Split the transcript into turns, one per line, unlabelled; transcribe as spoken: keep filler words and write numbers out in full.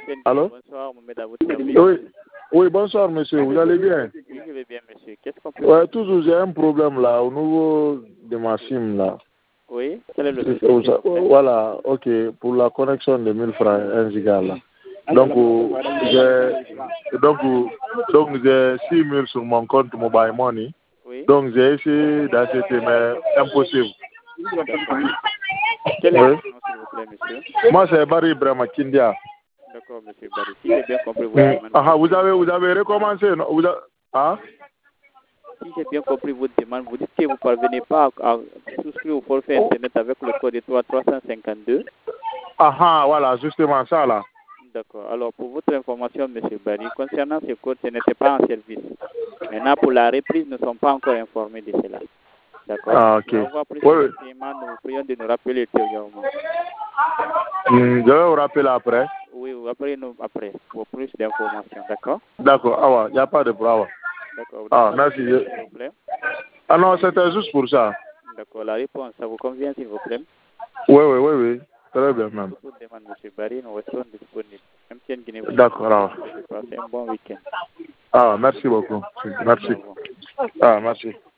Allô?
Bonsoir, Mohamed, à votre service.
Oui. Oui, bonsoir, monsieur. Vous allez bien?
Oui, je vais bien, monsieur. Qu'est-ce qu'on peut
Ouais, toujours, j'ai un problème là, au niveau de ma SIM là.
Oui, quel est le
C'est-
souci?
ça- Voilà, ok, pour la connexion de mille francs, un giga là. Donc, euh, j'ai donc, euh, donc, j'ai six mille sur mon compte Mobile Money.
Oui.
Donc, j'ai essayé d'acheter, mais impossible.
Quel est
Oui.
votre nom, s'il vous plaît, monsieur?
Moi, c'est Barry Ibrahima Kindia.
D'accord, monsieur Barry. Si j'ai bien compris votre
Mm.
demande.
Ah, vous avez, vous avez recommencé, non? Vous a- Ah?
Si j'ai bien compris votre demande, vous dites que vous ne parvenez pas à, à souscrire au forfait Internet avec le code trois trois cent cinquante-deux.
Ah, ah, voilà, justement ça là.
D'accord. Alors, pour votre information, monsieur Barry, concernant ce code, ce n'était pas en service. Maintenant, pour la reprise, nous ne sommes pas encore informés de cela. D'accord.
Ah, ok.
Pour avoir plus
Oui,
de
oui.
renseignements, nous vous prions de nous rappeler ultérieurement.
Mm, je vais vous rappeler après.
Oui, vous rappelez-nous après pour plus d'informations. D'accord.
D'accord, ah ouais, il n'y a pas de problème.
D'accord. Vous
Ah,
avez
merci.
une question, s'il vous plaît.
Ah non, c'était juste pour ça.
D'accord. La réponse, ça vous convient, s'il vous plaît?
Oui, oui, oui, oui. Très bien, même.
Pour toute demande, monsieur Barry, nous restons disponibles. M T N Guinée, vous
D'accord, ah,
passez un bon week-end.
ah, merci beaucoup. Merci.
Au revoir.
Ah, merci.